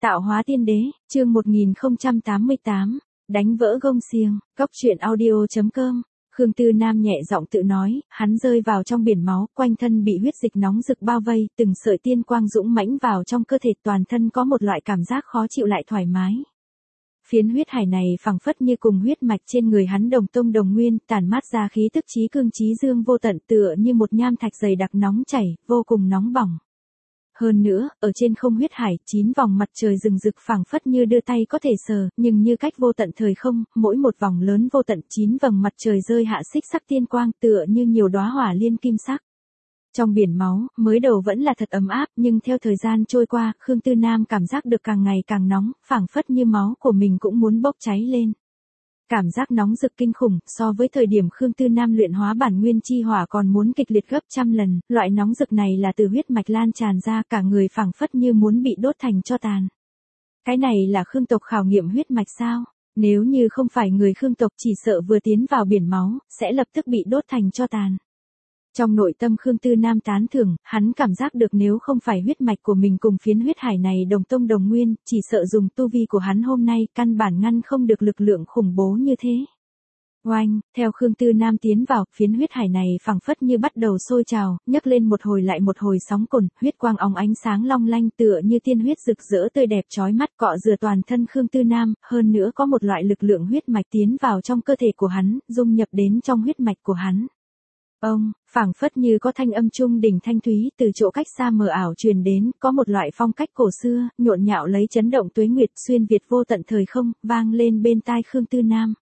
Tạo hóa tiên đế, chương 1088, đánh vỡ gông xiềng, góc truyện audio.com. Khương Tư Nam nhẹ giọng tự nói, hắn rơi vào trong biển máu, quanh thân bị huyết dịch nóng rực bao vây, từng sợi tiên quang dũng mãnh vào trong cơ thể, toàn thân có một loại cảm giác khó chịu lại thoải mái. Phiến huyết hải này phảng phất như cùng huyết mạch trên người hắn đồng tông đồng nguyên, tản mát ra khí tức chí cương chí dương vô tận, tựa như một nham thạch dày đặc nóng chảy, vô cùng nóng bỏng. Hơn nữa, ở trên không huyết hải, 9 vòng mặt trời rừng rực phảng phất như đưa tay có thể sờ, nhưng như cách vô tận thời không, mỗi một vòng lớn vô tận 9 vầng mặt trời rơi hạ xích sắc tiên quang, tựa như nhiều đóa hỏa liên kim sắc. Trong biển máu, mới đầu vẫn là thật ấm áp, nhưng theo thời gian trôi qua, Khương Tư Nam cảm giác được càng ngày càng nóng, phảng phất như máu của mình cũng muốn bốc cháy lên. Cảm giác nóng rực kinh khủng, so với thời điểm Khương Tư Nam luyện hóa bản nguyên chi hỏa còn muốn kịch liệt gấp trăm lần, loại nóng rực này là từ huyết mạch lan tràn ra, cả người phảng phất như muốn bị đốt thành tro tàn. Cái này là Khương tộc khảo nghiệm huyết mạch sao? Nếu như không phải người Khương tộc chỉ sợ vừa tiến vào biển máu, sẽ lập tức bị đốt thành tro tàn. Trong nội tâm Khương Tư Nam tán thưởng, hắn cảm giác được nếu không phải huyết mạch của mình cùng phiến huyết hải này đồng tông đồng nguyên, chỉ sợ dùng tu vi của hắn hôm nay căn bản ngăn không được lực lượng khủng bố như thế. Oanh, theo Khương Tư Nam tiến vào, phiến huyết hải này phảng phất như bắt đầu sôi trào, nhấc lên một hồi lại một hồi sóng cồn, huyết quang óng ánh sáng long lanh tựa như tiên huyết rực rỡ tươi đẹp chói mắt cọ rửa toàn thân Khương Tư Nam, hơn nữa có một loại lực lượng huyết mạch tiến vào trong cơ thể của hắn, dung nhập đến trong huyết mạch của hắn. Ông, phảng phất như có thanh âm trung đỉnh thanh thúy từ chỗ cách xa mờ ảo truyền đến, có một loại phong cách cổ xưa, nhộn nhạo lấy chấn động tuế nguyệt xuyên việt vô tận thời không, vang lên bên tai Khương Tư Nam.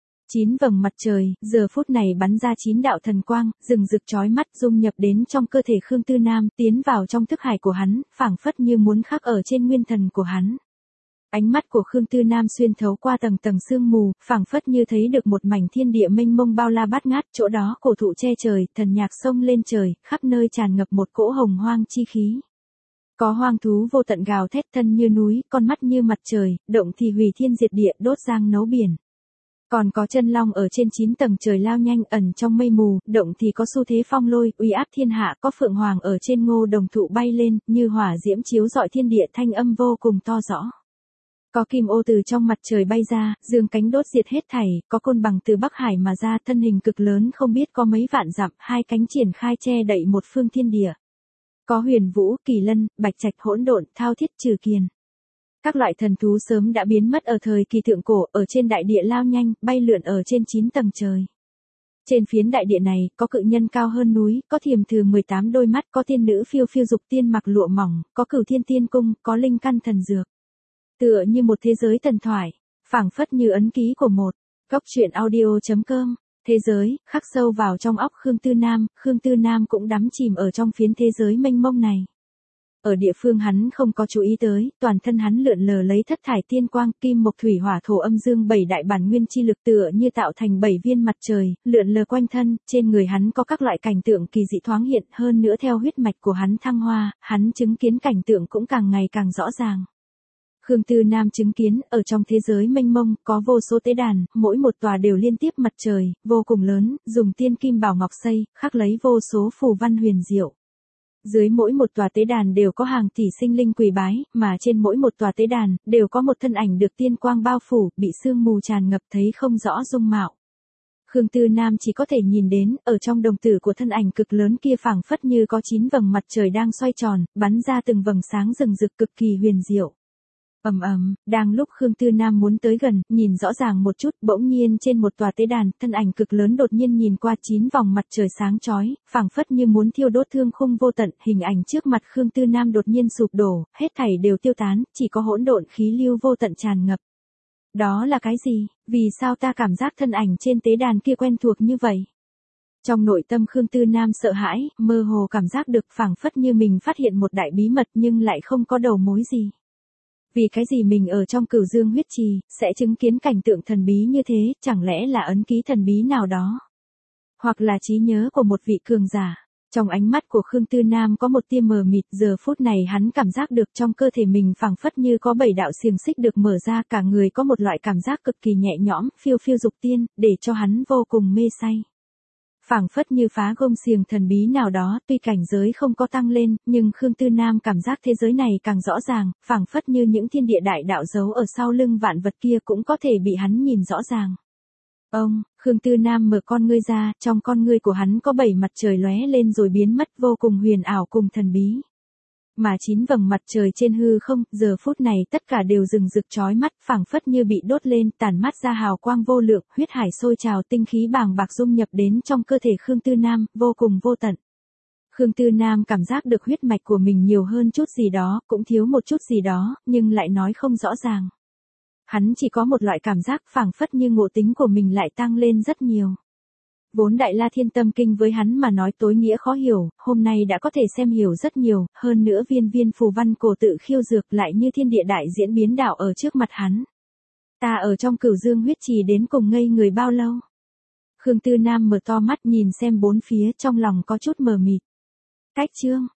9 vầng mặt trời, giờ phút này bắn ra 9 đạo thần quang, rừng rực chói mắt dung nhập đến trong cơ thể Khương Tư Nam, tiến vào trong thức hải của hắn, phảng phất như muốn khắc ở trên nguyên thần của hắn. Ánh mắt của Khương Tư Nam xuyên thấu qua tầng tầng sương mù, phảng phất như thấy được một mảnh thiên địa mênh mông bao la bát ngát, chỗ đó cổ thụ che trời, thần nhạc sông lên trời, khắp nơi tràn ngập một cỗ hồng hoang chi khí. Có hoang thú vô tận gào thét, thân như núi, con mắt như mặt trời, động thì hủy thiên diệt địa, đốt giang nấu biển. Còn có chân long ở trên 9 tầng trời lao nhanh, ẩn trong mây mù, động thì có xu thế phong lôi, uy áp thiên hạ, có phượng hoàng ở trên ngô đồng thụ bay lên, như hỏa diễm chiếu rọi thiên địa, thanh âm vô cùng to rõ. Có kim ô từ trong mặt trời bay ra, dương cánh đốt diệt hết thảy, có côn bằng từ Bắc Hải mà ra, thân hình cực lớn không biết có mấy vạn dặm, hai cánh triển khai che đậy một phương thiên địa. Có huyền vũ, kỳ lân, bạch trạch hỗn độn, thao thiết trừ kiền. Các loại thần thú sớm đã biến mất ở thời kỳ thượng cổ, ở trên đại địa lao nhanh, bay lượn ở trên 9 tầng trời. Trên phiến đại địa này, có cự nhân cao hơn núi, có thiềm thừ 18 đôi mắt, có tiên nữ phiêu phiêu dục tiên mặc lụa mỏng, có cửu thiên tiên cung, có linh căn thần dược. Tựa như một thế giới thần thoại, phảng phất như ấn ký của một góc truyện audio.com. Thế giới, khắc sâu vào trong óc Khương Tư Nam cũng đắm chìm ở trong phiến thế giới mênh mông này. Ở địa phương hắn không có chú ý tới, toàn thân hắn lượn lờ lấy thất thải tiên quang, kim mộc thủy hỏa thổ âm dương 7 đại bản nguyên chi lực tựa như tạo thành 7 viên mặt trời, lượn lờ quanh thân, trên người hắn có các loại cảnh tượng kỳ dị thoáng hiện, hơn nữa theo huyết mạch của hắn thăng hoa, hắn chứng kiến cảnh tượng cũng càng ngày càng rõ ràng. Khương Tư Nam chứng kiến, ở trong thế giới mênh mông, có vô số tế đàn, mỗi một tòa đều liên tiếp mặt trời, vô cùng lớn, dùng tiên kim bảo ngọc xây, khắc lấy vô số phù văn huyền diệu. Dưới mỗi một tòa tế đàn đều có hàng tỷ sinh linh quỳ bái, mà trên mỗi một tòa tế đàn, đều có một thân ảnh được tiên quang bao phủ, bị sương mù tràn ngập thấy không rõ dung mạo. Khương Tư Nam chỉ có thể nhìn đến, ở trong đồng tử của thân ảnh cực lớn kia phảng phất như có 9 vầng mặt trời đang xoay tròn, bắn ra từng vầng sáng rừng rực cực kỳ huyền diệu. Đang lúc Khương Tư Nam muốn tới gần, nhìn rõ ràng một chút, bỗng nhiên trên một tòa tế đàn, thân ảnh cực lớn đột nhiên nhìn qua 9 vòng mặt trời sáng chói, phảng phất như muốn thiêu đốt thương khung vô tận, hình ảnh trước mặt Khương Tư Nam đột nhiên sụp đổ, hết thảy đều tiêu tán, chỉ có hỗn độn khí lưu vô tận tràn ngập. Đó là cái gì? Vì sao ta cảm giác thân ảnh trên tế đàn kia quen thuộc như vậy? Trong nội tâm Khương Tư Nam sợ hãi, mơ hồ cảm giác được phảng phất như mình phát hiện một đại bí mật nhưng lại không có đầu mối gì. Vì cái gì mình ở trong Cửu Dương huyết trì, sẽ chứng kiến cảnh tượng thần bí như thế, chẳng lẽ là ấn ký thần bí nào đó? Hoặc là trí nhớ của một vị cường giả? Trong ánh mắt của Khương Tư Nam có một tia mờ mịt, giờ phút này hắn cảm giác được trong cơ thể mình phảng phất như có 7 đạo xiềng xích được mở ra, cả người có một loại cảm giác cực kỳ nhẹ nhõm, phiêu phiêu dục tiên, để cho hắn vô cùng mê say. Phảng phất như phá gông xiềng thần bí nào đó, tuy cảnh giới không có tăng lên, nhưng Khương Tư Nam cảm giác thế giới này càng rõ ràng, phảng phất như những thiên địa đại đạo giấu ở sau lưng vạn vật kia cũng có thể bị hắn nhìn rõ ràng. Khương Tư Nam mở con ngươi ra, trong con ngươi của hắn có 7 mặt trời lóe lên rồi biến mất, vô cùng huyền ảo cùng thần bí. Mà 9 vầng mặt trời trên hư không, giờ phút này tất cả đều rừng rực chói mắt, phảng phất như bị đốt lên, tản mát ra hào quang vô lượng, huyết hải sôi trào, tinh khí bàng bạc dung nhập đến trong cơ thể Khương Tư Nam, vô cùng vô tận. Khương Tư Nam cảm giác được huyết mạch của mình nhiều hơn chút gì đó, cũng thiếu một chút gì đó, nhưng lại nói không rõ ràng. Hắn chỉ có một loại cảm giác phảng phất như ngộ tính của mình lại tăng lên rất nhiều. Vốn Đại La Thiên Tâm Kinh với hắn mà nói tối nghĩa khó hiểu, hôm nay đã có thể xem hiểu rất nhiều, hơn nữa viên viên phù văn cổ tự khiêu dược lại như thiên địa đại diễn biến đạo ở trước mặt hắn. Ta ở trong Cửu Dương huyết trì đến cùng ngây người bao lâu? Khương Tư Nam mở to mắt nhìn xem bốn phía, trong lòng có chút mờ mịt. Cách chương